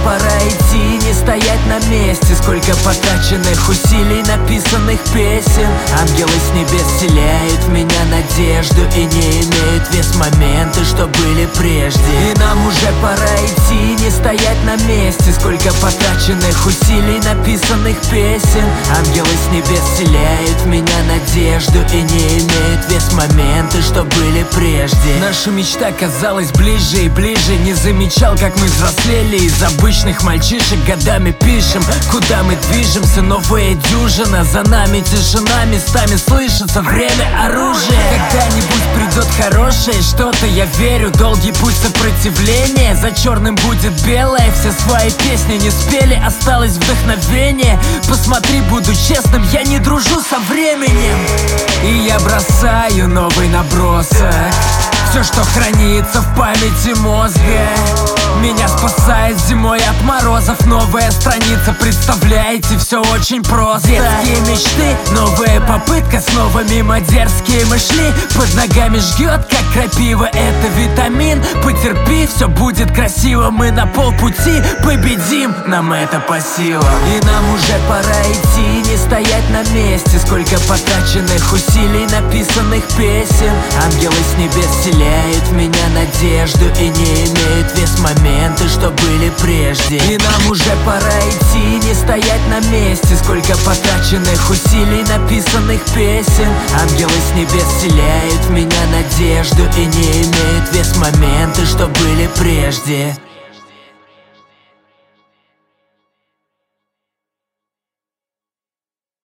пора идти, не стоять на месте. Сколько потраченных усилий, написанных песен. Ангелы с небес вселяют в меня надежду и не имеют вес моменты, что были прежде. И нам уже пора идти, не стоять на месте. Сколько потраченных усилий, написанных песен. Ангелы с небес вселяют в меня надежду и не имеют вес моменты, что были прежде. Наша мечта казалась ближе и ближе. Не замечал, как мы взрослели. Из обычных мальчишек годами пишем, куда мы движемся. Новая дюжина, за нами тишина. Местами слышится время оружия. Когда-нибудь придет хорошее что-то, я верю. Долгий путь сопротивления, за черным будет белое. Все свои песни не спели, осталось вдохновение. Посмотри, буду честным, я не дружу со временем. И я бросаю новый набросок. Все, что хранится в памяти мозга, меня спасает зимой от морозов. Новая страница, представляете, все очень просто. Детские мечты, новая попытка, снова мимо дерзкие мы шли. Под ногами жгет, как крапива, это витамин. Потерпи, все будет красиво, мы на полпути победим, нам это по силам. И нам уже пора идти, не стоять на месте. Сколько потраченных усилий, написанных песен. Ангелы с небес вселяют в меня надежду и не имеют вес моменты, что были прежде. И нам уже пора идти, не стоять на месте. Сколько потраченных усилий, написанных песен. Ангелы с небес вселяют в меня надежду и не имеют вес моменты, что были прежде.